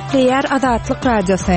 Nukleer Azatlyk Radiosu.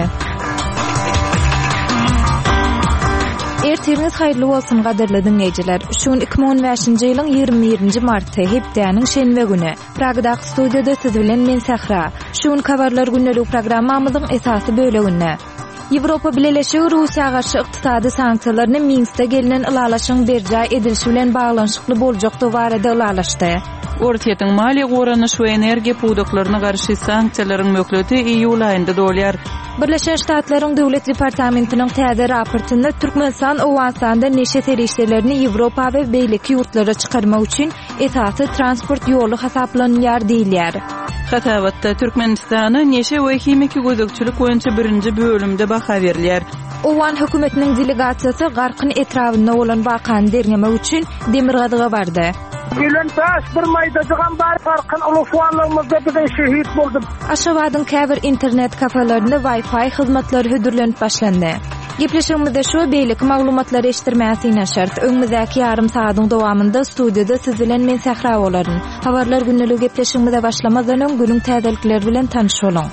Ertiriňiz haýrly bolsun gaderli dinleýijiler. Şuň 2015-nji ýylyň 27-nji marty hepdeniň şenbe güni. Pragda studiýada siz bilen men Sahra. Şuň kabarlar günnelik programmamyzyň esasy böleginde. Ýewropa Birleşigi Russiýa garşy ykdysady sanksiýalaryny Minskde gelinen ılalaşyň berja edilişi bilen baglanşykly boljakdy barada ılalaşdy. Ortaýatyň maliýe goranyş we energiýa puwdaklaryna garşy sanksiýalaryň mökleti iýul aýynda dolýar. Birleşen Ştatlaryň Döwlet Departamentiniň täze raportynda Türkmenistan Owganistanda neşe serişlerini Ýewropa we beýleki ýurtlara çykarmak üçin esasy transport ýoly hasaplanýar diýilýär. Hatawatda Türkmenistany neşe we hemiki gözükçülük boýunça birinji bölümde baha berilýär. Owan hökümetiniň delegasiýasy garkyn etrafynda bolan wakany dernemek üçin Demirgazyga bardy. Bilen taş bir maýda ýygan bar farkyn uluşwanlygymyzda bize şehit boldy. Aşgabatyň käbir internet kafelerinde Wi-Fi hyzmatlary hödürlenip başlandy. Gepleşigimizde şu beýleki maglumatlary eşitdirmäsine şert. Öňümüzdäki ýarym saatyň dowamında studiýada siz bilen men Sahra bolaryn. Habarlar günnelik gepleşigimizde başlamazdan öň günüň täzelikleri bilen tanış bolun.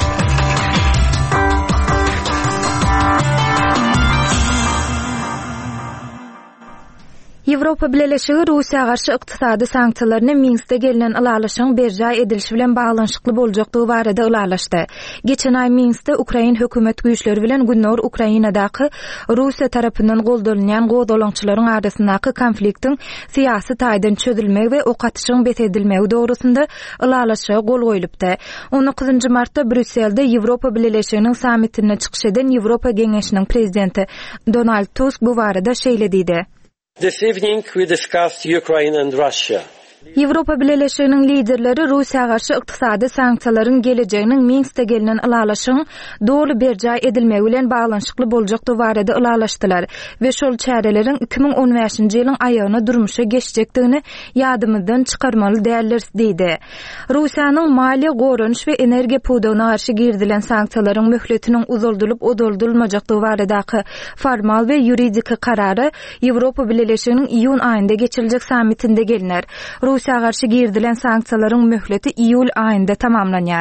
Ýewropa Birleşigi Russiýa garşy ykdysady sanksiýalaryny Minskde gelinen ılalaşyň berja edilişi bilen baglanşykly boljakdygy barada ılalaşdy. Geçen ay Minskde Ukraina hökümet güýçleri bilen Günner Ukrainadaky Russiýa tarapyndan goldanýan godalançylaryň arasyndaky konfliktiň syýasy taýdan çözülmegi we ok atyşyň betedilmegi dogrusynda ılalaşyga gol goýulypdy. 19 martda Brüsselde Ýewropa Birleşiginiň sammitine çykyş eden Ýewropa Geňeşiniň prezidenti Donald Tusk bu barada şeýle diýdi. This evening we discussed Ukraine and Russia. Ýewropa Birleşiginiň liderleri Russiýa garşy ykdysady sanksiýalaryň gelejeginiň Minskde gelinen ılalaşyň dogry berja edilmegi bilen baglanşykly boljakdy barada ılalaşdylar we şol çäreleriň 2015-nji ýylyň aýagyna durmuşa geçjekdigini ýadymyzdan çykarmaly däldir diýdi. Russiýanyň maliýe goranyş we energiýa puwdagyna garşy girdilen sanksiýalaryň möhletiniň uzuldurulmajakdygy baradaky formal we ýuridik karary Ýewropa Birleşiginiň iýun aýynda geçiriljek sammitinde gelinär. Russiýa garşy girdilen sanksiýalaryň möhleti iýul aýynda tamamlanýar.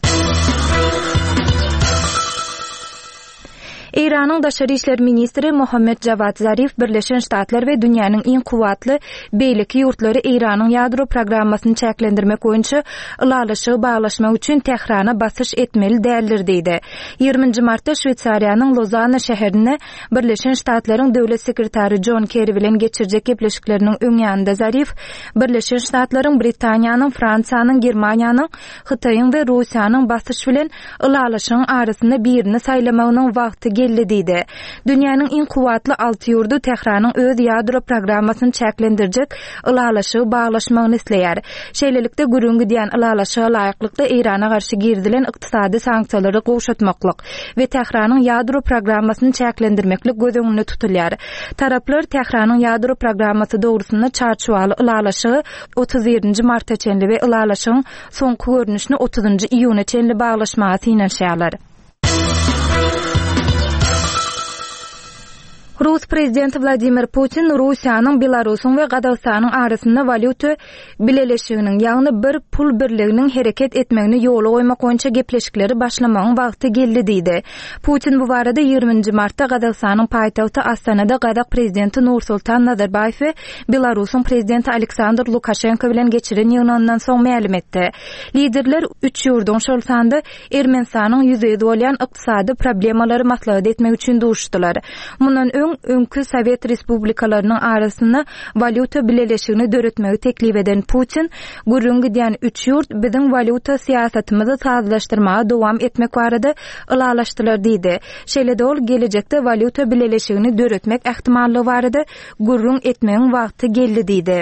İran'ın Daşary işler ministri Mohammed Javad Zarif Birleşen Ştatlar ve dünyanın en kuvvetli beýleki ýurtlary İran'ın ýadro programmasyny çäklendirmek boýunça ılalaşygy baglaşmak üçin Tehrana basyş etmeli däldir diýdi. 20 martda Şweytsariýanyň Lozanna şäherine Birleşen Ştatlaryň döwlet sekretary John Kerry bilen geçirjek gepleşikleriniň öňýände Zarif Birleşen Ştatlaryň Britaniýanyň, Fransiýanyň, Germaniýanyň, Hytaýyň we Russiýanyň basyş bilen ılalaşygyň arasynda birini saýlamagynyň wagty geldi diýdi. Dünýäniň en kuvvetli 6 ýurdu Tehranyň öz ýadro programmasyny çäklendirjek ılalaşygy baglaşmagyny isleýär. Şeýlelikde gürüngi diýen ılalaşyga laýyklykda Irana garşy girdilen ykdysady sanksiýalary gowşatmaklyk we Tehranyň ýadro programmasyny çäklendirmeklik göz öňünde tutulýar. Taraplar Tehranyň ýadro programmasy dogrusynda çarşuwaly ılalaşygy 31 martda çenli we ılalaşygyň soňky görnüşini 30 iýuna çenli baglaşmagy synanşýarlar. Rus prezidenti Vladimir Putin Russiýanyň, Belarusyň we Gazagstanyň arasynda valyuta bileşiginiň, ýagny bir pul birliginiň hereket etmegini ýola goýmak boýunça gepleşikleri başlamagyň wagty geldi diýdi. Putin bu barada 20 martda Gazagstanyň paýtagty Astanada Gazak prezidenti Nursultan Nazarbayew we Belarusyň prezidenti Aleksandr Lukashenko bilen geçiren ýygnandan soň ma'lum etdi. Liderler üç ýurdun şol sanda Ermenistanyň ýüzeye bolýan ykdysady problemalary maslahat etmek üçin duruşdylar. Mundan öňkü Sowet respublikalarynyň arasynda valyuta bileşigini döretmegi teklip eden Putin, gürüngi diýen üç ýurt biziň valyuta siýasatymyzy sazlaşdyrmaga dowam etmek barada ılalaşdylar diýdi. Şeýle-de ol gelejekde valyuta bileşigini döretmek ähtimallygy barada gürrüň etmegiň wagty geldi diýdi.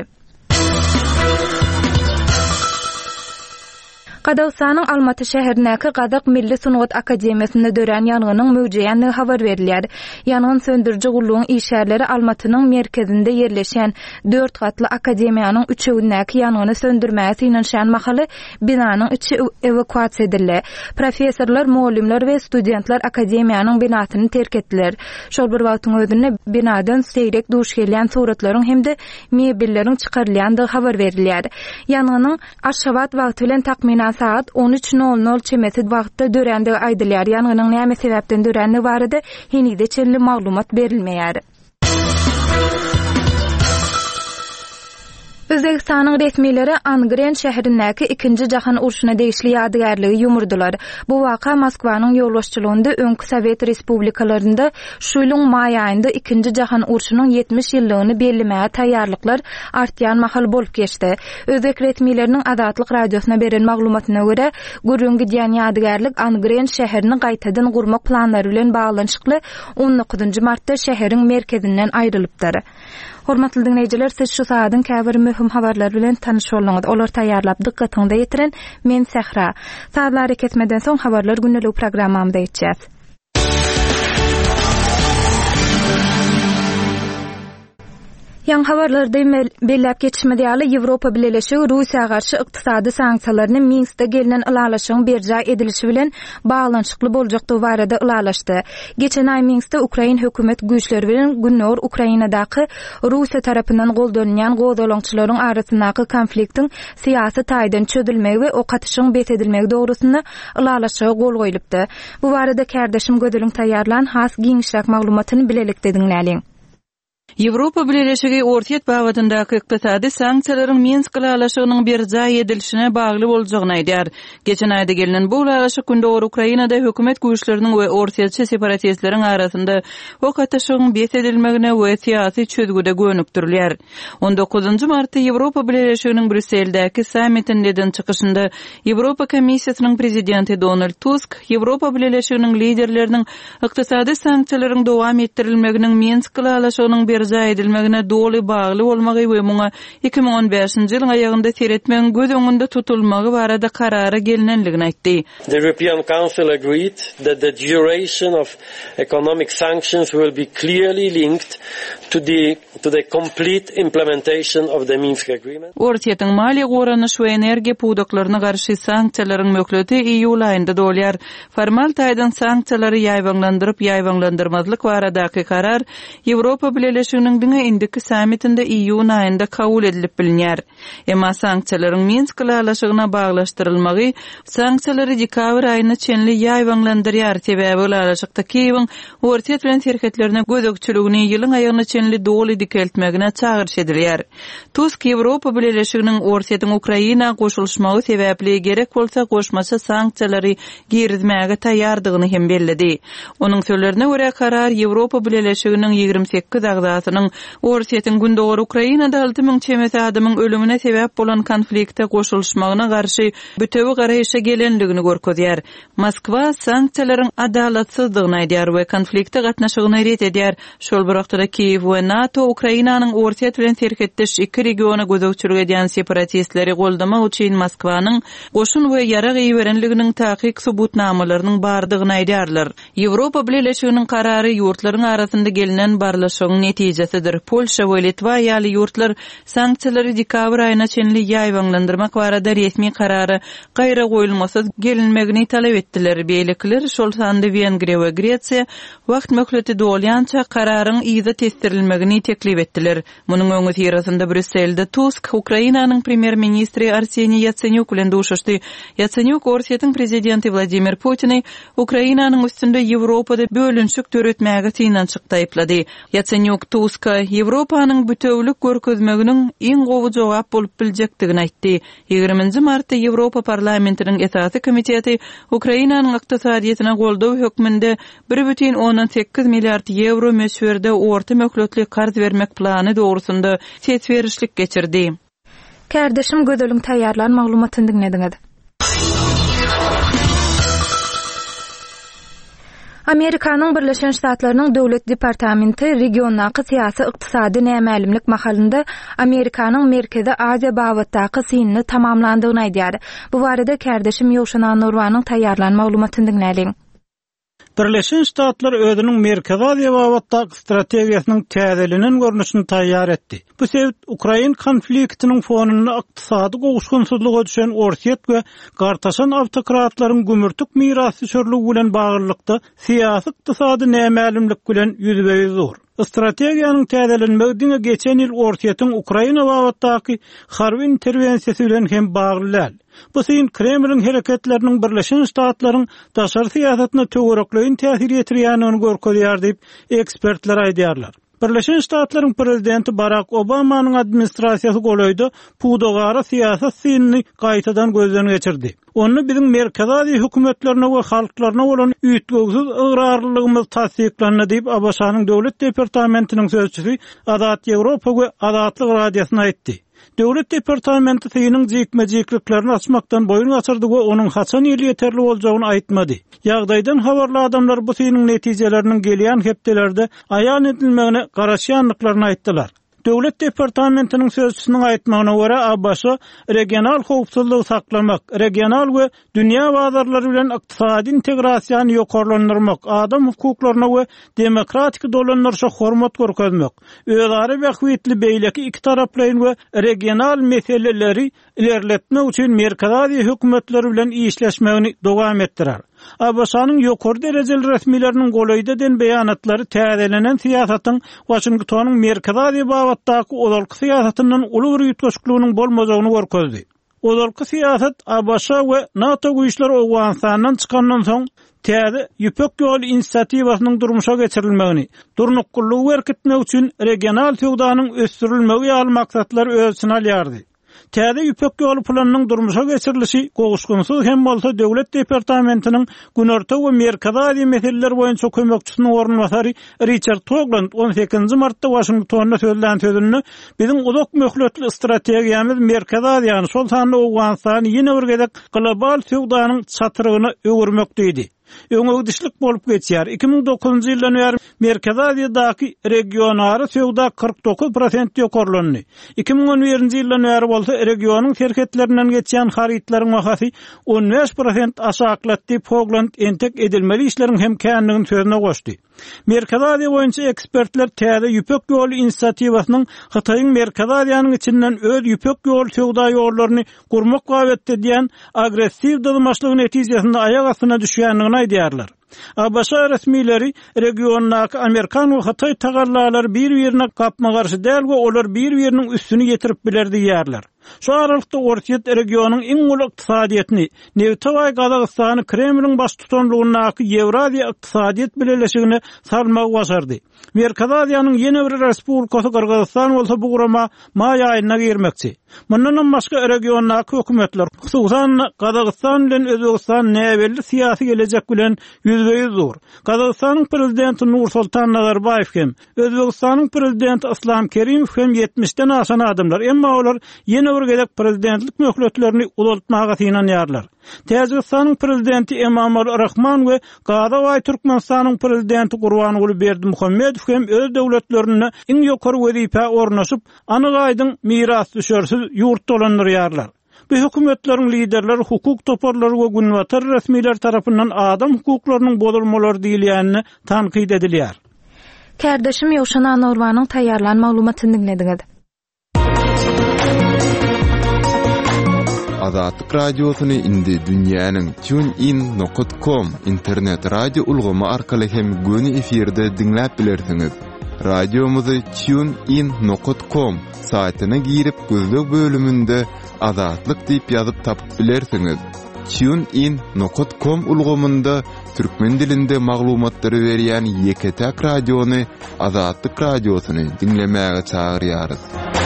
Gazagstanyň Almaty şäherindäki Gazak Milli Sunugat Akademiýasynda dören ýanygynyň möwjeýänligi habar berilýär. Ýangyn söndürji gullugyň işgärleri Almatynyň merkezinde ýerleşen 4 gatly akademiýanyň üçegindäki ýanygyny söndürmäge synanşan mahaly binanyň içi evakuasiýa edildi. Professorlar, muallimler we studentler akademiýanyň binasyny terk etdiler. Şol bir wagtyň özünde binadan seýrek duş gelýän suratlaryň hemde mebelleriň çykarylýandygy habar berilýär. Ýanygynyň Aşgabat wagty bilen takminan saat 13:00 çemesi wagtda dörende aýdylýar. Ýanynyň näme sebäpden dörende barada henide çenli maglumat berilmeýär. Özbekistanyň resmileri Angren şäherindäki 2-nji jahan urşuna degişli ýadygärligi ýumurdylar. Bu waka Moskwanyň ýolbaşçylygynda öňkü Sowet respublikalarynda şu ýylyň may aýynda 2-nji jahan urşunyň 70 ýyllygyny bellemäge taýýarlyklar artýan mahal bolup geçdi. Özbek resmileriniň Azatlyk radiosuna beren maglumatyna görä, gurrun gidýän ýadygärlik Angren şäherini gaýtadan gurmak planlary bilen baglanyşykly 19 martda şäheriň merkezinden aýrylypdyr. Hormatly dinleýijiler, siz şu saatyň käbir möhüm habarlar bilen tanyş bolňyz. Olar taýýarlap dykkatyňda ýetiren men Sehra. Saatlar ketmeden soň habarlar günnelik programmamda ýetýär. Ýan habarlarda belläp geçmediýäli Ýewropa Birleşigi Russiýaga garşy ykdysady sanksiýalaryny Minskde gelinen ılalaşyň berja edilişi bilen baglanyşykly boljakdy barada ılalaşdy. Geçen aý Minskde Ukraina hökümet güýçleri bilen Günnor Ukrainadaky Russiýa tarapyndan goldanýan gowdalaňçylaryň arasyndaky konfliktiň syýasy taýdan çözülmegi we okatyşyň betedilmegi dogrusyna ılalaşyga gol goýulypdy. Bu barada kärdeşim Gödeliň taýýarlan has giňişrak maglumatyny bilelikde dinläliň. Ýewropa Birleşigi ortiýet bagtyndaky ykdysady sanksiýalaryň Minsk ılalaşygynyň berja edilişine bagly boljagyny aýdýar. Geçen aýda gelinen bu ılalaşyk gündäki Ukrainada hökümet güýçleriniň we ortiýetçi separatistleriň arasynda ok atyşygyň betedilmegine we syýasy çözgüde gönükdirilýär. 19 martda Ýewropa Birleşiginiň Brüsseldäki sammitinde çykyşynda Ýewropa Komissiýasynyň prezidenti Donald Tusk Ýewropa Birleşiginiň liderleriniň ykdysady sanksiýalaryň dowam etdirilmeginiň Minsk ılalaşygynyň berja edilmegine doly bagly bolmagy we muňa 2015-nji ýylyň aýagynda seretmegiň göz öňünde tutulmagy barada karara gelinenligini aýtdy. The European Council agreed that the duration of economic sanctions will be clearly linked to the complete implementation of the Minsk agreement. Ortiýetiň maliýe goranyş we energiýa puwdaklaryna garşy sanksiýalaryň mökleti iýul aýynda dolýar. Formal taýdan sanksiýalary ýaýwanlandyryp baradaky karar Ýewropa Birleşiginiň diňe indiki sammitinde iýun aýynda kabul edilip bilinýär. Emma sanksiýalaryň Minsk ılalaşygyna baglaşdyrylmagy sanksiýalary dekabr aýyna çenli ýaýwanlandyrýar. Sebäbi ılalaşykda Kiýewiň ortiýet bilen serhetlerine gözükçüligini ýylyň aýagyna çenli doly dikeltmegine çağırış edilýär. Tusk Ýewropa Birleşiginiň ortiýetiň Ukraina goşulmagy sebäpli gerek bolsa goşmaça sanksiýalary girizmäge taýýardygyny hem belledi. Onuň sözlerine görä karar Ýewropa Birleşiginiň 28 agzasynyň ortiýetiň gündäki Ukrainada 6000 çemesi adamyň ölümine sebäp bolan konfliktde goşulmagyna garşy bütewi garaýşa gelenligini görkezýär. Moskwa sanksiýalaryň adalatsyzdygyny aýdýar we konfliktde gatnaşygyny ret edýär. Şol wagtda Kiýew we NATO Ukrainanyň ortiýet bilen serhetdeş iki regiona gözükçülük edýän separatistleri goldamak üçin Moskwanyň goşun we ýarag ýerenliginiň taýyk subutnamalarynyň bardygyny aýdýarlar. Ýewropa Birleşiginiň karary ýurtlaryň arasynda gelinen barlaşygyň netijesidir. Polşa we Litwa ýaly ýurtlar sanksiýalary dekabr aýyna çenli ýaýwanlandyrmak barada resmi karary gaýra goýulmasy gelinmegini talap etdiler. Beýlikler şol sanda Wengriýa we Gretsiýa wagt möhleti dolýança kararyň ýyza testirilmegini teklip etdiler. Munyň öňü tirasynda Brüsselde Tusk Ukrainanyň premier ministri Arseniy Yatsenyuk bilen duşuşdy. Yatsenyuk ortiýetiň prezidenti Vladimir Putini Ukrainanyň üstünde Ýewropada bölünşük töretmäge synançyk taýplady. Yatsenyuk Tuska Ýewropanyň bütewlik görkezmeginiň iň gowy jogap bolup biljekdigini aýtdy. 20 martda Ýewropa parlamentiniň esasy komiteti Ukrainanyň ykdysadyýetyna goldaw hökmünde 1,18 milliard euro meşwerde orta möhletli karz vermek plany dogrusunda ses berişlik geçirdi. Kärdeşim Gödeliň taýýarlan maglumatyny dinlediňiz. Amerikanyň Birleşen Ştatlarynyň Döwlet Departamenti regionaky syýasy ykdysady nämälimlik mahalynda Amerikanyň Merkezi Aziýa bagtdaky synyny tamamlandygyny aýdýar. Bu barada kärdeşim Ýowşan Nurwanyň taýýarlan maglumatyny dinläliň. Birleşen Ştatlar özüniň Merkezi Aziýa bagtdaky strategiýasynyň täzelenen görnüşini taýýar etdi. Bu sebäp Ukraina konfliktiniň fonunda ykdysady gowuşgunsyzlyga düşen ortiýet we gartaşan awtokratlaryň gümürtük mirasy şörlügi bilen baglykda syýasy ykdysady nämälimlik bilen ýüzbeýiz zor. Strategiýanyň täzelenmegine geçen ýyl ortaýatyň Ukraina wagtyndaky harby interwensiýasy bilen hem bagly. Bu syn Kremliň hereketleriniň Birleşen Ştatlaryň daşary syýasatyna töwerekliň täsir ýetirýäni görkezýär diýip ekspertler aýdýarlar. Birleşen Ştatlaryň prezidenti Barack Obamanyň administrasiýasy golaýdy, pudogara syýasat synny gaýtadan gözden geçirdi. Onu bizim Merkez Aziýa hökümetlerine we halklaryna bolan üýtgegsiz ıgrarlygymyz tasdiklandy diýip Abaşanyň döwlet departamentiniň sözçüsi Adat Ýewropa we Adatlyk radiosyna aýtdy. Döwlet departamenti synyň jekmejekliklerini açmakdan boyun açyrdy we onuň haçan ýyl ýeterli boljagyny aýtmady. Ýagdaýdan habarly adamlar bu synyň netijeleriniň gelýän hepdelerde aýan edilmegine garaşýanlyklaryny aýtdylar. Döwlet departamentiniň sözçüsiniň aýtmagyna görä Abaşa regional howpsuzlygy saklamak, regional we dünýä bazarlary bilen ykdysady integrasiýany ýokarlandyrmak, adam hukuklaryna we demokratik dolanlarşa hormat görkezmek, özleri bähwitli beýleki iki taraplaryň we regional meseleleri ilerletmek üçin Merkez Aziýa hökümetleri bilen işleşmegini dowam etdirer. Abaşanyň ýokary derejeli resmileriniň golaýda den beýanatlary täzelenen syýasatyň Washingtonyň Merkez Aziýa bagatdaky olarky syýasatyndan uly bir ýetgeçlikligiň bolmajagyny görkezdi. Olarky syýasat Abaşa we NATO güýçleri Owganistanyň çykandan soň täze ýüpek ýol inisiatiwasynyň durmuşa geçirilmegini, durnuklygy berkitmek üçin regional sowdanyň ösdürilmegi ýaly maksatlary ölçüne alýardy. Täze ýüpek ýol planynyň durmuşa geçirilişi gowuşgunsyz hem bolsa döwlet departamentiniň Günorta we Merkez Aziýa meseleleri boýunça kömekçisiniň ornbasary Richard Togland 18 martda Washingtonda söýlen sözünü "Bizim uzak möhletli strategiýamyz Merkez Aziýany, şol sany Owganistany ýene bir gezek global sowdanyň çatyrygyna öwürmek" diýdi. Öňüdüşlik bolup geçýär. 2009-njy ýyldan beri Merkez Aziýadaky regionary sowda 49% ýokarlandy. 2011-nji ýyldan beri bolsa regionyň şerketlerinden geçýän harytlaryň bahasy 15% aşaglatdy. Pogland entek edilmeli işleriň hem känligini sözüne goşdy. Merkez Aziýa boýunça ekspertler täze ýüpek ýol inisiatiwasynyň Hytaýyň Merkez Aziýanyň içinden öz ýüpek ýol sowda ýollaryny gurmak gawetde diýen agressiw dylmaşlygyň netijesinde aýak astyna düşýändigini aýdýarlar. Abaşa resmileri regiondaky Amerikan we Hytaý tagallalary bir-birine gapma garşy däl we olar bir-biriniň üstüni ýetirip bilerdi diýerler. Şu aralykda Ortaýat regionynyň iň uly ykdysadyetini, Newtow Gazagystany Kremliň baş tutanlygynaky Ýewraziýa ykdysadyet birleşigine salmak başardy. Merkez Aziýanyň ýene bir respublikasy Kyrgyzstan bolsa bu gurama maý aýyna girmekçi. Mundan başga regiondaky hökümetler, hususan Gazagystan bilen Özbegistan näwelli syýasy gelecek bilen ýüzbeýüz dur. Gazagystanyň prezidenti Nursultan Nazarbayew hem Özbegistanyň prezidenti Islom Kerimow hem 70-den aşan adamlar, emma olar ýene bir gezek prezidentlik möhletlerini uzatmaga synanýarlar. Täjikistanyň prezidenti Emomali Rahman we Gaza Türkmenistanyň prezidenti Gurbanuly Berdimuhammedow hem öz döwletlerini iň ýokary wezipe ornaşyp, anyk aýdyň miras düşersiz ýurt dolandyrýarlar. Bu hökümetleriň liderleri hukuk toparlary we günwatar resmiler tarapyndan adam hukuklarynyň bozulmalary diýilýänini tanqid edilýär. Kärdeşim Ýowşan Anurwanyň taýýarlan maglumatyny dinlediňiz. Azatlyk radiosyny indi dünýäniň tunein.com internet radio ulgamy arkaly hem göni efirde dinläp bilersiňiz. Radiomuzy tunein.com saýtyna girip gözlek bölümünde Azatlyk diýip ýazyp tapyp bilersiňiz. tunein.com ulgamynda türkmen dilinde maglumatlary berýän Ýeketäk radiony Azatlyk radiosyny dinlemäge çagyrýarys.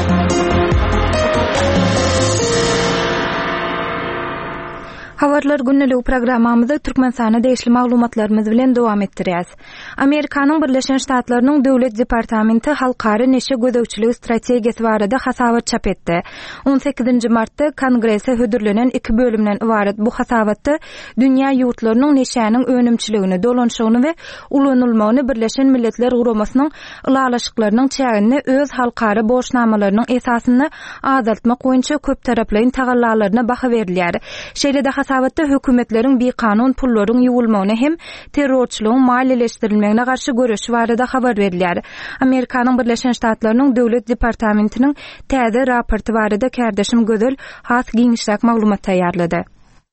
Habarlar günnelik programmamyzda Türkmenistana değişli maglumatlarymyz bilen dowam etdirýäs. Amerikanyň Birleşen Ştatlarynyň Döwlet Departamenti halkary neşe gözegçiligi strategiýasy barada hasabat çap etdi. 18-nji martda Kongresse hödürlenen iki bölümden ibaret bu hasabatda dünýä ýurtlarynyň neşäniň önümçiligini, dolanşygyny we ulanylmagyny Birleşen Milletler Guramasynyň ulalaşyklarynyň çägini öz halkary borçnamalarynyň esasyny azaltmak boýunça köp taraplyň tagallalaryna baha berilýär. Şeýle-de hasabatda hökümetleriň bir kanun pullaryň ýuwulmagyna hem terrorçylygyň maliýeleşdirilmegine garşy görüşi barada habar berilýär. Amerikanyň Birleşen Ştatlarynyň Döwlet Departamentiniň täze raporty barada kärdeşim Gözel has giňişlik maglumat taýýarlady.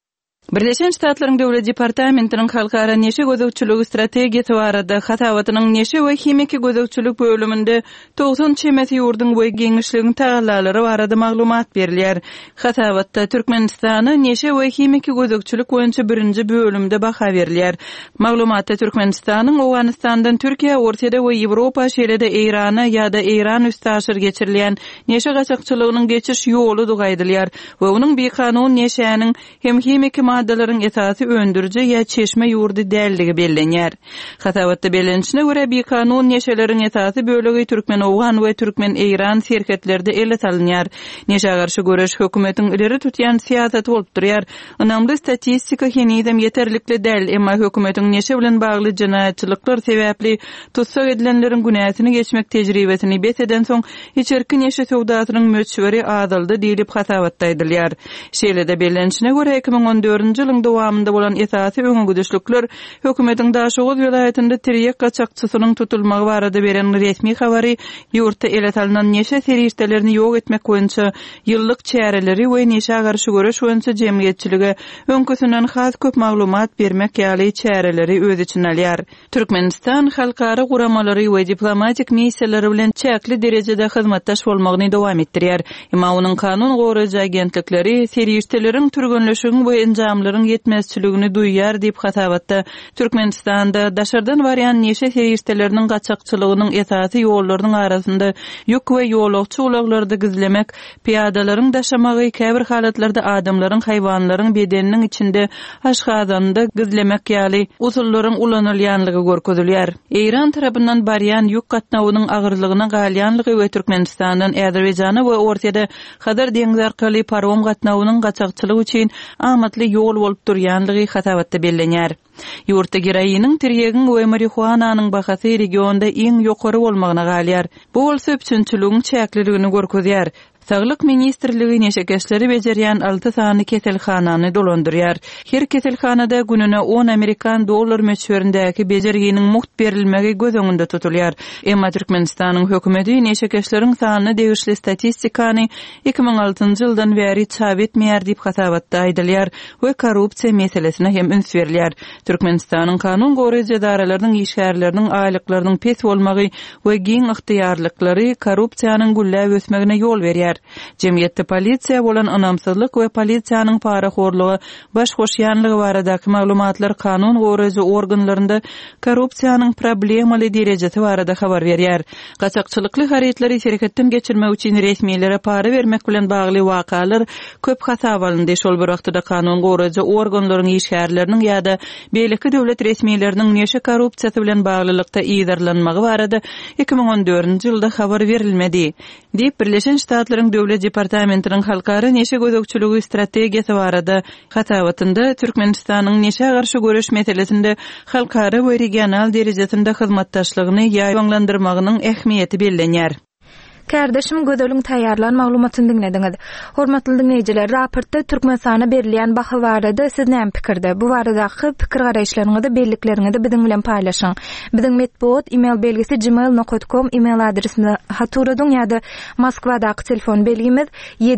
Birleşen Ştatlaryň Döwlet Departamentiniň halkara neşe gözegçiligi strategiýasy barada Hatawatynyň neşe we hemiki gözegçilik bölüminde 90 çemeti ýurdun we geňişliginiň tagallalary barada maglumat berilýär. Hatawatda Türkmenistany neşe we hemiki gözegçilik boýunça birinji bölümde baha berilýär. Maglumatda Türkmenistanyň Awganistandan Türkiýe, Ortada we Ýewropa şeýlede Irana ýa-da Iran üstaşyr geçirilýän neşe gaçakçylygynyň geçiş ýolu dugaýdylýar we onuň bir kanun neşäniň hem hemiki maddalaryň esasy öndürje ýa çeşme ýurdy dälligi bellenýär. Hatawatda bellenişine görä bir kanun neşeleriň esasy bölegi Türkmen Owgan we Türkmen Iran şirketlerde elet alınýar. Neşe garşy göreş hökümetiň ileri tutýan siýasaty bolup durýar. Önämli statistika henidem ýeterlikle däl, emma hökümetiň neşe bilen bagly jinaýatçylyklar sebäpli tutsak edilenleriň günäsini geçmek tejribesini beteden soň içerki neşe sowdasynyň möçberi adaldy diýilip Hatawatda aýdylýar. Şeýlede bellenişine görä 2014 ýylyň dowamında bolan esasy öňüdüşlikler hökümetiň Daşoğuz vilayetinde tiriyek gaçakçysynyň tutulmagy barada beren resmi habary ýurtda elet alynan neşe serişdelerini ýok etmek boýunça ýyllyk çäreleri we neşe garşy göreş boýunça jemgyýetçilige öňküsünden has köp maglumat bermek ýaly çäreleri öz içine alýar. Türkmenistan halkara guramalary we diplomatik missiýalary bilen çäkli derejede hyzmatdaş bolmagyny dowam etdirýär. Emma onuň kanun goraýjy agentlikleri serişdeleriň türgünleşigi we enjamlaryň yetmezçiligini duýýar diýip Hatawatda Türkmenistanda daşardan barýan neşe serişdeleriniň gaçakçylygynyň esasy ýollarynyň arasynda ýük we ýolagçy ulaglarda gizlemek, piýadalaryň daşamagy, käbir halatlarda adamlaryň, haýwanlaryň bedeniniň içinde aşgazanda gizlemek ýaly usullaryň ulanylýanlygy görkezilýär. Iran tarapyndan barýan ýük gatnawynyň agyrlygyna galýanlygy we Türkmenistandan Azerbaýjana we Ortada Hadar deňizi arkaly parom gatnawynyň gaçakçylygy üçin amatly ýol bolup durýanlygy Hatawatda bellenýär. Ýurtda geraýynyň, tirýegiň we marihuananyň bahasy regionda iň ýokary bolmagyna galýar. Bu bolsa öpçünçülügiň çäkliligini görkezýär. Saglyk ministrligi neşekeşleri bejerýän 6 sany keselhanany dolandyrýar. Her keselhanada gününe 10 Amerikan dollar möçberindäki bejerginiň muht berilmegi göz öňünde tutulýar. Emma Türkmenistanyň hökümeti neşekeşleriň sanyny degişli statistikany 2006-njy ýyldan bäri çap etmeýär diýip Hatawatda aýdylýar we korrupsiýa meselesine hem üns berilýär. Türkmenistanyň kanun goraýjy edaralarynyň işgärleriniň aýlyklarynyň pes bolmagy we giň ykhtiyarlyklary korrupsiýanyň gülläp ösmegine ýol berýär. Cemiyetde polisiýa bolan anamsızlyk we polisiýanyň paraxorlugy, başgoşýanlygy baradaky maglumatlar kanun goraýjy organlarynda korrupsiýanyň problemaly derejesi barada habar berýär. Gaçakçylykly hareketleri şirketden geçirmek üçin resmiýetlere para bermek bilen bagly wakalar köp hasap alındy. Şol bir wagtda kanun goraýjy organlaryň işgärleriniň ýa-da beýleki döwlet resmiýetleriniň neşe korrupsiýasy bilen baglylykda ýydarlanmagy barada 2014-nji ýylda habar berilmedi. Diýip Birleşen Ştatlaryň Döwlet Departamentiniň halkara neşe gözegçiligi strategiýasy barada Hatawatynda Türkmenistanyň neşe garşy göreş meselesinde halkara we regional derejesinde hyzmatdaşlygyny ýaýlandyrymagynyň ähmiýeti bellenýär. Kardeşim gödölüň taýýarlan maglumatyny dinlediňiz. Hormatly dinleýijiler, raportda Türkmenistana berilýän baha barada siz näme pikirde? Bu baradaky pikir garaýşlaryňyzy, bellikleriňizi biziň bilen paýlaşyň. Biziň metbuat email belgisi gmail.com email adresine haturadyň ýa-da Moskwadaky telefon belgimiz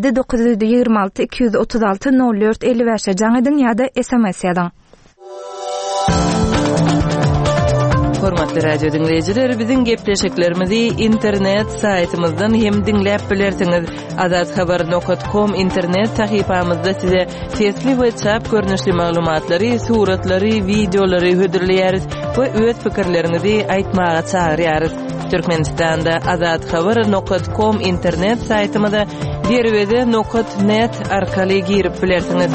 7926 236 04 55 jaň ediň ýa-da SMS ýazyň. Hormatly radio dinleyijiler, biziň gepleşiklerimizi internet saytymyzdan hem dinläp bilersiňiz. azadhabar.com internet sahypamyzda size sesli we çap görnüşli maglumatlary, suratlary, videolary hödürleýäris we öz pikirlerinizi aýtmaga çagyrýarys. Türkmenistanda azadhabar.com internet saytymyza derwede.net arkaly girip bilersiňiz.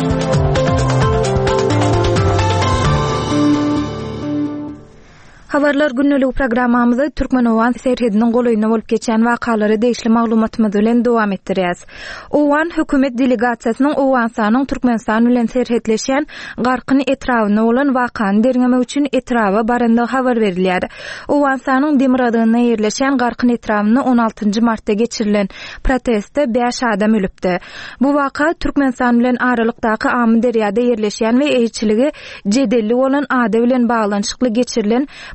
Habarlar günlük programmamyzda Türkmen Owan serhediniň golaýyna bolup geçen wakalary deýişli maglumatymyz bilen dowam etdirýäs. Owan hökümet delegasiýasynyň Owansanyň Türkmenistan bilen serhetleşen garkyny etrawyna bolan wakany derňemek üçin etrawa barandygy habar berilýär. Owansanyň Demiradyna ýerleşen garkyny etrawyna 16-njy martda geçirilen protestde 5 adam ölüpdi. Bu waka Türkmenistan bilen aralykdaky Amy derýada ýerleşen we eýçiligi jedelli bolan ady bilen baglanyşykly geçirilen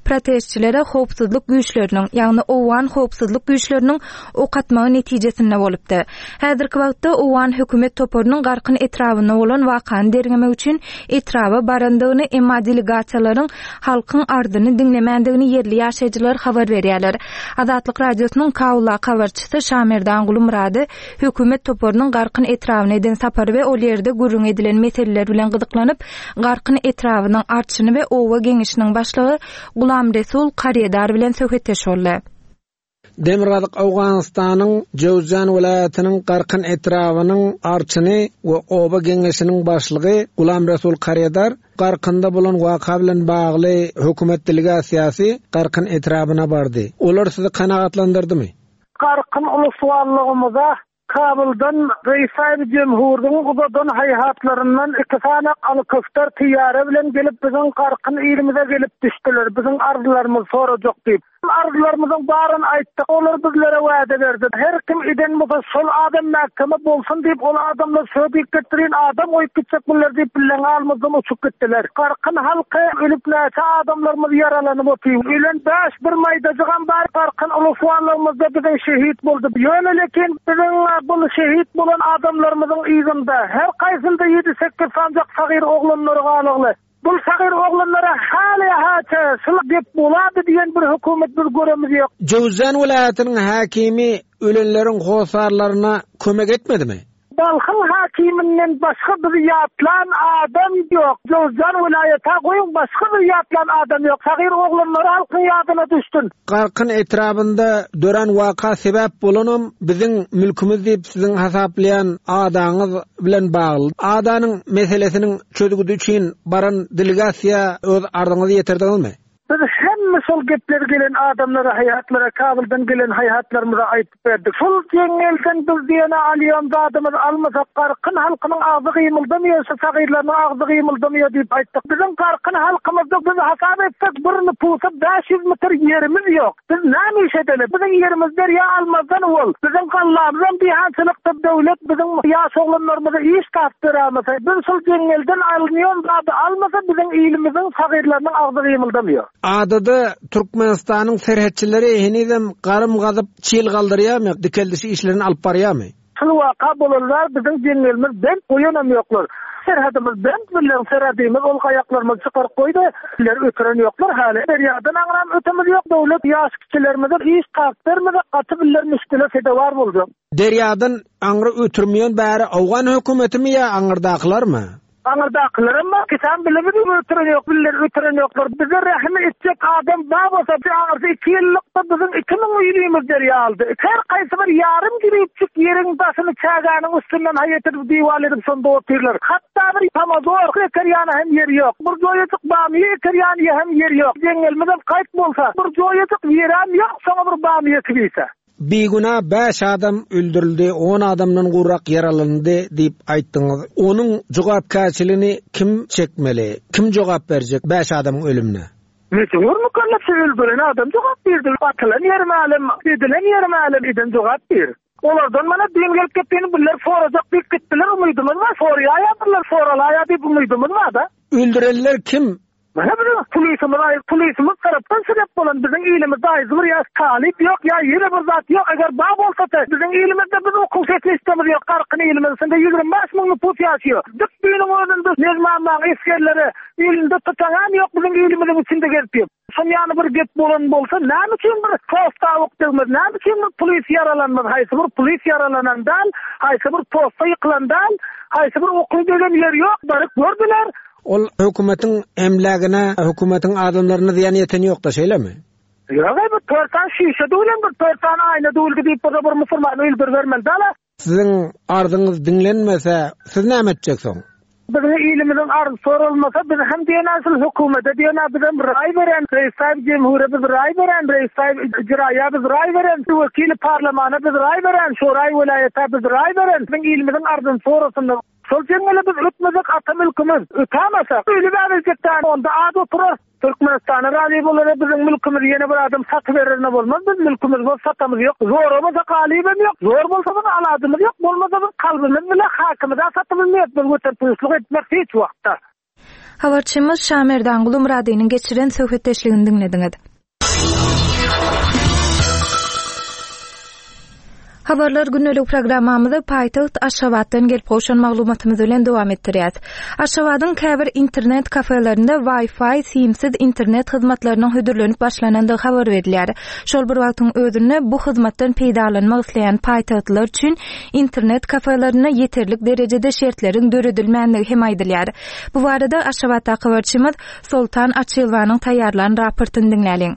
protestçilere howpsuzlyk güýçleriniň, ýagny owan howpsuzlyk güýçleriniň okatmagy netijesinde bolupdy. Häzirki wagtda owan hökümet toporunyň garkyn etrawyna bolan wakany derlemek üçin etrawa barandygyny emma delegasiýalaryň halkyň ardyny dinlemendigini yerli ýaşaýjylar habar berýärler. Azatlyk radiosynyň Kaula habarçysy Şamerdan Gulumrady hökümet toporunyň garkyn etrawyna eden sapary we ol ýerde gürrüň edilen meseleler bilen gyzyklanyp, garkyn etrawynyň artşyny we owa geňişiniň başlygy Gulam Resul Qaryadar bilen söhbetleşip boldy. Demirgazyk Awganystanyň Jowzjan welaýatynyň garkyn etrawynyň artşyny we owa geňişiniň başlygy Gulam Resul Qaryadar garkynda bolan waka bilen bagly hökümet delegasiýasy garkyn etrawyna bardy. Olar sizi kanagatlandyrdymy? Garkyn uluswallygymyza Kabuldan Reýsay Jemhuriyetiň gudadan haýhatlaryndan iki sanak alykyftar tyýara bilen gelip biziň garkyn ýerimize gelip düşdiler. Biziň arzularymyz sorajak diýip. Arzularymyzyň baryn aýtdyk. Olar bizlere wada berdi. Her kim eden bolsa şol adam mähkeme bolsun diýip ol adamlar söýdük getirin adam oýup gitsekler diýip bilen almazdan uçup gitdiler. Garkyn halky ölüp näçe adamlarymyz yaralanyp otyp. Ölen 5 bir maýda jygan bar garkyn uluswallygymyzda biziň şehit boldy. Ýöne lekin biziň bu şehit bolan adamlarymyzyň ýygyndə her gaýsynda 7-8 sanjak sagir oglanlary galygly. Bu sagir oglanlara hali haça şuly dep bolady diýen bir hökümet bir göremiz ýok. Jowzjan welaýatynyň hakimi ölenleriň hosarlaryna kömek etmedimi? Balxın hakiminden başka bir ýatlan adam ýok. Jowzjan welaýaty goýun başka bir ýatlan adam ýok. Sagir oglanlary halkyň ýadyna düşdün. Garkyn etrabynda dören waka sebäp bolanam biziň mülkimiz diýip siziň hasaplayan adaňyz bilen bagly. Adanyň meselesiniň çözügü üçin baran delegasiýa öz ardyňyzy ýetirdiňizmi? Biz hemme şol gepler gelen adamlara, hayatlara, Kabuldan gelen hayatlarımıza aytıp verdik. Şol jeňelsen biz diýene alýan zadymyz almasak garkyn halkynyň agzy gymyldamýar, sagyrlaryň agzy gymyldamýar diýip aýtdyk. Biziň garkyn halkymyzda biz hasap etsek bir nüpusa 500 metr ýerimiz ýok. Biz näme iş edeli? Biziň ýerimiz derýa almazdan ol. Biziň gallarymyzdan diýhançylykda döwlet biziň ýaş oglanlarymyza iş tapdyramasa, biz şol jeňelden alynýan zady almasa biziň ýylymyzyň sagyrlaryň agzy gymyldamýar. Adada Türkmenistanyň serhetçileri henizem garym gazyp çyl galdyrýarmy, dikeldişi işlerini alyp barýarmy? Şol waka bolanlar biziň jeňelimiz ben oýanam ýoklar. Serhadymyz ben bilen serhadymyz ol gaýaklarymyzy çykaryp goýdy. Biler ötüren ýoklar hali. Berýadan aňram ötemiz ýok. Döwlet ýaş kiçilerimize iş tapdyrmady, gaty bilen müşkile fedawar boldy. Derýadan aňra ötürmeýän bäri Awgan hökümetimi ýa aňyrdakylarmy? Aňyrdakylarymmy kisan bilemedi ötüren ýok, biler ötüren ýoklar. Bize rahmet etjek adam babasa bir aňyrda 2 ýyllikda biziň 2000 ýylymyz derýaldy. Her gaýsy bir ýarym giripçik ýeriň başyny çäganyň üstünden haýatdyp diýwal edip sonda otyrlar. Hatda bir tamazor ekerýany hem ýeri ýok. Bir joýatyk bamy ekerýany hem ýeri ýok. Jeňelmeden gaýt bolsa, bir joýatyk ýeram ýok, soňa bir bamy ekibise. Biguna 5 adam öldürildi, 10 adamdan gurrak yaralandy diýip aýtdyňyz. Onuň jogapkärçiligini kim çekmeli? Kim jogap berjek 5 adamyň ölümine? Meçhur mükellefçi öldüren adam jogap berdi. Atylan ýermälim, edilen ýermälim eden jogap berdi. Olardan mana diýen gelip gitdiňi biler sorajak diýip gitdiler, umydymyz var, soraýarlar, soralaýar diýip umydymyz var da. Öldürenler kim? Mana bir polisimiz tarapdan sebep bolan biziň ýylymyzda aýzy bir ýaş talip ýok, ýa ýene bir zat ýok. Eger ba bolsa da biziň ýylymyzda biz okul sistemimiz ýok. Garkyn ýylymyzda 25 000 nüfus ýaşaýar. Dükdüýüniň özünde nezmanlaryň eskerleri ýylynda tutagan ýok biziň ýylymyzyň içinde gelip. Şol ýany bir gep bolan bolsa, näme üçin bir posta okdygmyz, näme üçin bir polis ýaralanmaz, haýsy bir polis ýaralanandan, haýsy bir posta ýyklandan, haýsy bir okul degen ýer ýok, baryp gördüler. Ol hökümetin emlägine, hökümetin adamlaryna ziyan ýeten ýok da şeýlemi? Ýa bu törtan şişe döwlen bir törtan aýna döwlgi diýip bir musulman öldür bermeli dala. Siziň ardyňyz dinlenmese, siz näme etjeksoň? Biziň ýylymyzyň ardy sorulmasa, biz hem diýen hökümete diýen bizim raý beren, Reýsay Jemhuriyeti biz raý beren, Reýsay ijraýa biz raý beren, wekili parlamentine biz raý beren, şoray welaýata biz raý beren. Biziň ýylymyzyň ardyny sorasynda şol jemgyýet biz ötmezek ata mülkimiz ötämesak, öýle bärizlikden onda ady oturar. Türkmenistana razy bolar, biziň mülkimiz ýene bir adam satyp bererine bolmaz. Biz mülkimiz bol satamyz ýok. Zor bolsa galybym ýok. Zor bolsa da aladymyz ýok. Bolmasa da kalbymiz bilen hakymyza satyp bilmeýär. Bir götürpüçlük etmek hiç wagtda. Habarçymyz Şamerdan Gulum Radynyň geçiren söhbetdeşligini dinlediňiz. Habarlar günnelik programmamyzy paýtagyt Aşgabatdan gelip goşan maglumatymyz bilen dowam etdirýäs. Aşgabatyň käbir internet kafelerinde Wi-Fi simsiz internet hyzmatlarynyň hödürlenip başlanandygy habar berilýär. Şol bir wagtyň özünde bu hyzmatdan peýdalanmak isleýän paýtagtlar üçin internet kafelerine yeterlik derejede şertleriň döredilmänligi hem aýdylýar. Bu barada Aşgabatda habarçymyz Sultan Açylwanyň taýýarlanan raportyny dinläliň.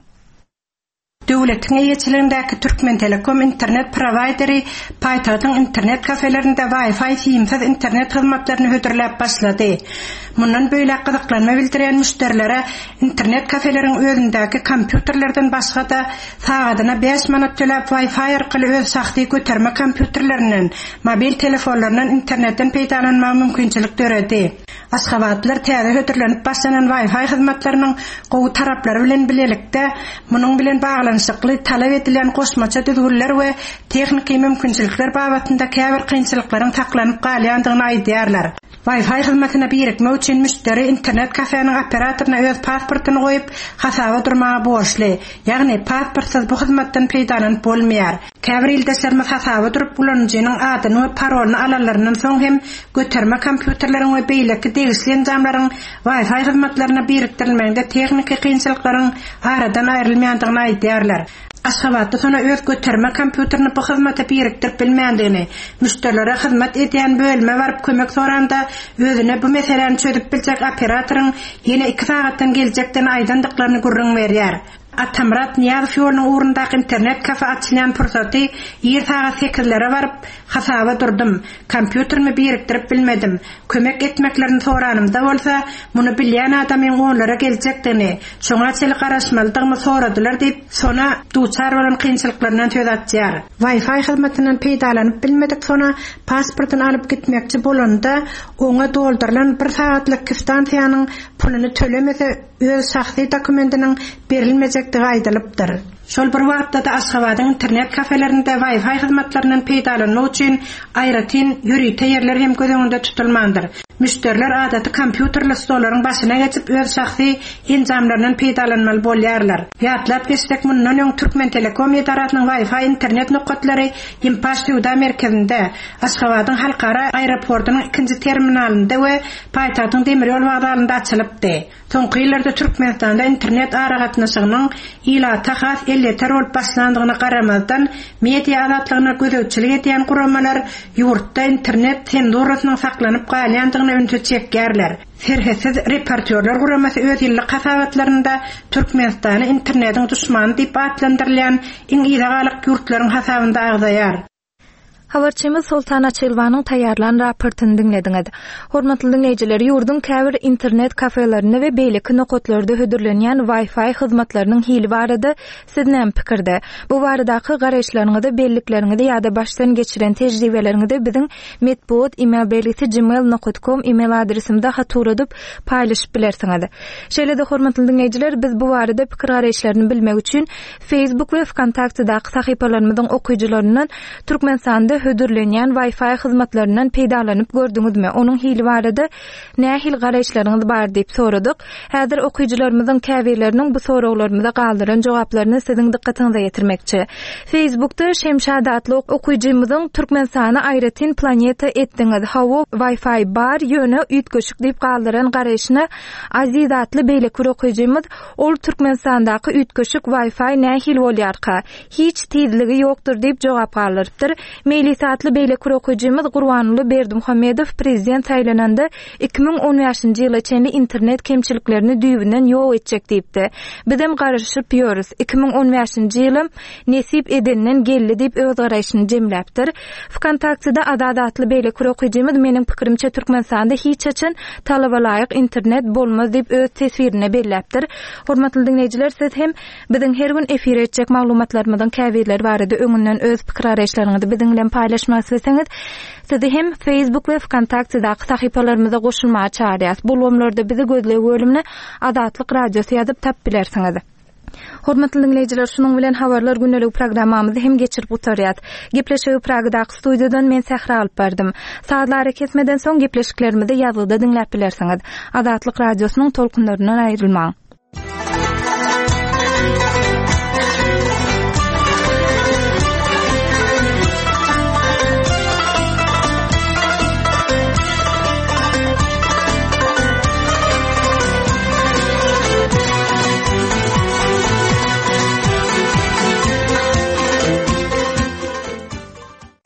Döwletiň ýetkilerindäki Türkmen Telekom internet prowaideri paýtagyň internet kafelerinde Wi-Fi simsiz internet hyzmatlaryny hödürläp başlady. Mundan böyle gyzyklanma bildiren müşterilere internet kafeleriň özündäki kompýuterlerden başga da sagatyna 5 manat töläp Wi-Fi arkaly öz şahsy göterme kompýuterlerinden, mobil telefonlaryndan internetten peýdalanma mümkinçilik döredi. Aşgabatlar täze hödürlenip başlanan Wi-Fi hyzmatlarynyň gowy taraplary bilen bilelikde munyň bilen baglanşykly talap edilen goşmaça düzgünler we tehnik mümkinçilikler babatynda käbir kynçylyklaryň taklanyp galýandygyny aýdýarlar. Wi-Fi hyzmatyna birikmek üçin müşteri internet kafenin operatoruna öz pasportyny goýup hasaba durmagy borçly. Ýagny pasportsuz bu hyzmatdan peýdalanyp bolmaýar. Käbir ildeşlerimiz hasaba durup ulanjynyň adyny we parolny alanlaryndan soň hem göterme kompýuterleriň we beýleki degişli jamlaryň Wi-Fi hyzmatlaryna birikdirilmeginde tehnik kynçylyklaryň aradan aýrylmaýandygyny aýdýarlar. Aşgabatda sonra öz göterme kompýuterini bu hyzmata birikdirip bilmändigini, müşterilere hyzmat edýän bölme baryp kömek soranda özüne bu meseleni çözüp biljek operatorun ýene 2 sagatdan geljekden aýdandyklaryny gurrun berýär. Atamrat Niýazow ýolunyň ugrundaky internet kafe açylýan pursaty ýer sagat 8-lere baryp hasaba durdum. Kompýuterimi birikdirip bilmedim. Kömek etmeklerini soranymda bolsa, muny bilýän adamyň onlara geljekdigini, şoňa çely garaşmalydygymy soradylar diýip, sona duçar bolan kynçylyklaryndan söz atýar. Wi-Fi hyzmatynyň peýdalanyp bilmedik sonra pasportyny alyp gitmekçi bolanda oňa doldurylan 1 sagatlyk stansiýanyň pulyny tölemese öz şahsy dokumentiniň berilmejekdigi aýdylypdyr. Şol bir wagtda da Aşgabatyň internet kafelerinde Wi-Fi hyzmatlarynyň peýdalanmagy üçin aýratyn ýürüýte ýerler hem göz öňünde tutulmandyr. Müşteriler adaty kompýuterli stollaryň başyna geçip öz şahsy enjamlarynyň peýdalanmaly bolýarlar. Ýatlap geçsek mundan öň Türkmen Telekom ýetaratynyň Wi-Fi internet nokatlary Impaş Ýuda merkezinde, Aşgabatyň halkara aeroportunyň 2-nji terminalynda we paýtagtyň demir ýol wagtlarynda açylypdy. Soňky ýyllarda Türkmenistanda internet aragatnaşygynyň ilata has elleter bolup başlandygyna garamazdan media azatlygyna gözegçilik edýän guramalar ýurtda internet sensurasynyň saklanyp galýandygyny öňe çekýärler. Serhesiz reportyorlar guramasy öz ýyllyk hasabatlarynda Türkmenistany internetiň düşmany diýip atlandyrylýan iň ýygalyk ýurtlaryň hasabynda agzaýar. Habarçymyz Sultan Açylwanyň taýýarlanan raportyny dinlediňiz. Hormatly dinleýijiler, ýurdun käbir internet kafelerinde we beýleki nokatlarda hödürlenýän Wi-Fi hyzmatlarynyň hili barada siz näme pikirde? Bu baradaky garaşlaryňyzda, bellikleriňizde ýa-da başdan geçiren tejribeleriňizde biziň medbuat email belgisi gmail.com email adresimde hatur edip paýlaşyp bilersiňiz. Şeýle-de hormatly dinleýijiler, biz bu barada pikir garaşlaryny bilmek üçin Facebook we Wkontaktedaky sahypalarymyzyň okuyjylaryndan Türkmenistanda hödürlenýän Wi-Fi hyzmatlarynyň peýdalanyp gördüňizmi? Onuň hili barada nähil garaşlaryňyz bar diýip soradyk. Häzir okuyjylarymyzyň käbirleriniň bu soraglarymyza galdyran jogaplaryny siziň dikkatiňize getirmekçi. Facebookda Şemşad adly okuyjymyzyň Türkmenistana aýratyn planeta etdiňiz. Hawa Wi-Fi bar ýöne üýtgeşik diýip galdyran garaşyna Aziz adly beýleki bir okuyjymyz ol Türkmenistandaky üýtgeşik Wi-Fi nähil bolýarka? Hiç tezligi ýokdur diýip jogap galdyrypdyr. Saatly beýleki okuyjymyz Gurbanuly Berdimuhammedow prezident saýlananda 2015-nji ýyla çenli internet kemçiliklerini düýbünden ýok etjek diýipdi. Biz hem garaşyp ýörüz. 2015-nji ýyly nesip edenden geldi diýip öz garaşyny jemläpdir. Wkontakteda adadatly beýleki okuyjymyz meniň pikirimçe Türkmenistanda hiç açan talaba laýyk internet bolmaz diýip öz tesbirini belläpdir. Hormatly dinleýijiler, siz hem biziň her gün efir etjek maglumatlarymyzyň käbirleri barada öňünden öz pikir garaşlaryňyzy biziň paylaşmak isteseňiz, sizi hem Facebook we Wkontaktedaky sahypalarymyza goşulmagy çağırýas. Bu bölümlerde bizi gözleýän bölümni Adatlyk radiosu ýazyp tap bilersiňiz. Hormatly dinleyijiler, şunun bilen habarlar günnelik programmamyzy hem geçirip utarýat. Gepleşigi Pragda studiodan men Sahra alyp berdim. Saatlar kesmeden soň gepleşiklerimizi ýazyda dinläp bilersiňiz. Azatlyk radiosynyň tolkunlaryndan aýrylmaň.